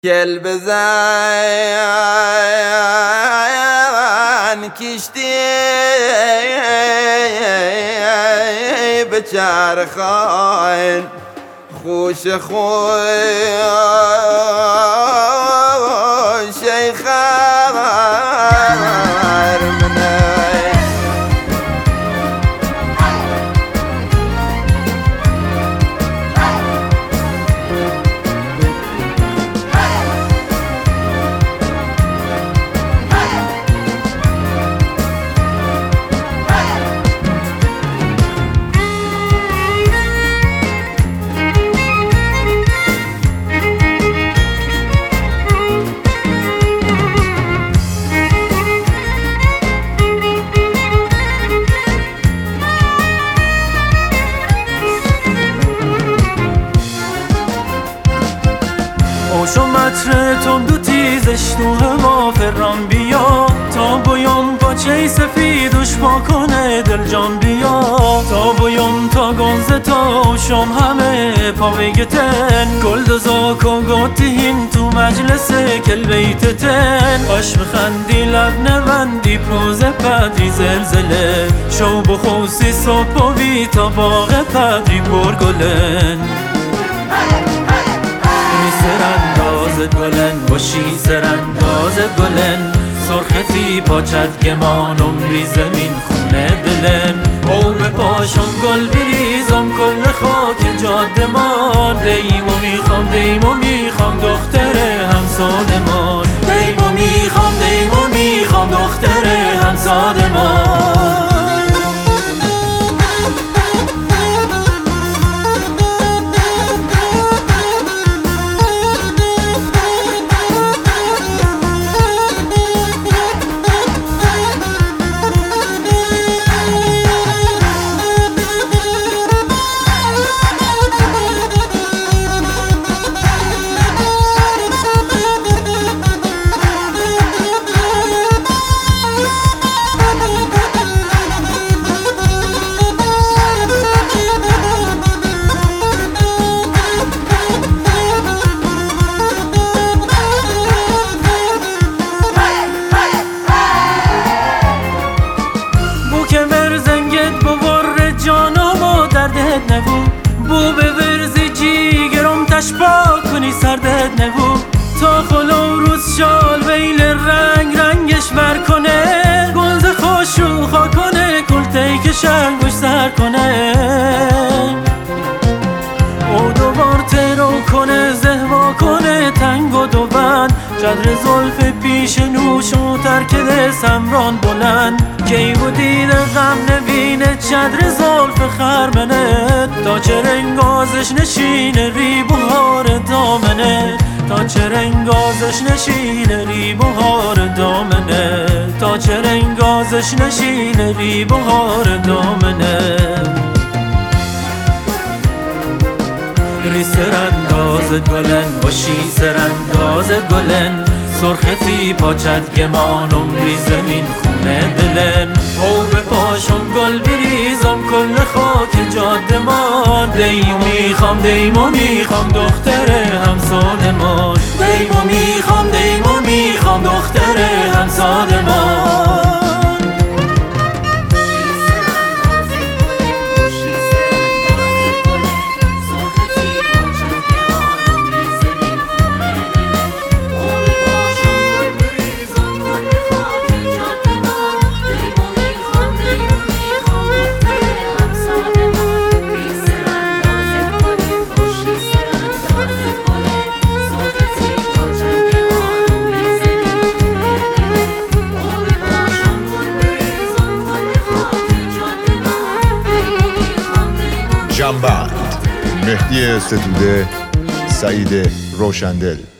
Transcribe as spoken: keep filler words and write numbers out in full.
گل بزن کشتی به چرخان خوش خوش ای خبر منه آشو متر تند و تیزش تو هوا فرام بیا تا بیام پاچه سفیدش پا کنه دل جان بیا تا بیام تا گنزه تا شام همه پا بگتن گل دزاک و گاتین تو مجلس کل بیتتن باش بخندی لب نوندی پروز پدری زلزله شو بخوصی صبح و بی تا باغ پدری برگلن سراندازت گلن باشی سراندازت گلن سرختی پاچت گمانم ری زمین خونه دلن او به پاشم گل بریزم کل خاک جادمان دیمو میخوام دیمو میخوام دختر همسادمان دیمو میخوام دیمو میخوام دختر همسادمان بو به ورزی جیگرم تشبا کنی سردت نبو تا خلو روز شال ویل رنگ رنگش بر کنه گلز خوشو خوا کنه کلتی که شنگوش سر کنه او دوبار ترو کنه زهوا کنه تنگ و دوبند جدر زلف پیش نوش و ترکده سمران بلند کی بودی غم نبینه چدر زلف خرمنه تا چه رنگازش نشینه ری بهار دامنه تا چه رنگازش نشینه ری بهار دامنه تا چه رنگازش نشینه ری بهار دامنه ری سراندازت گلن باشی سراندازت گلن سرختی پاچت گمانم ری زمین خونه دلن او به پاشم گل بریزم کل خاک جادمان دیمو میخوام دیمو میخوام دختر همسادمان دیمو میخوام دیمو میخوام دختر همسادمان جنبند مهدی ستوده، سعید روشندل.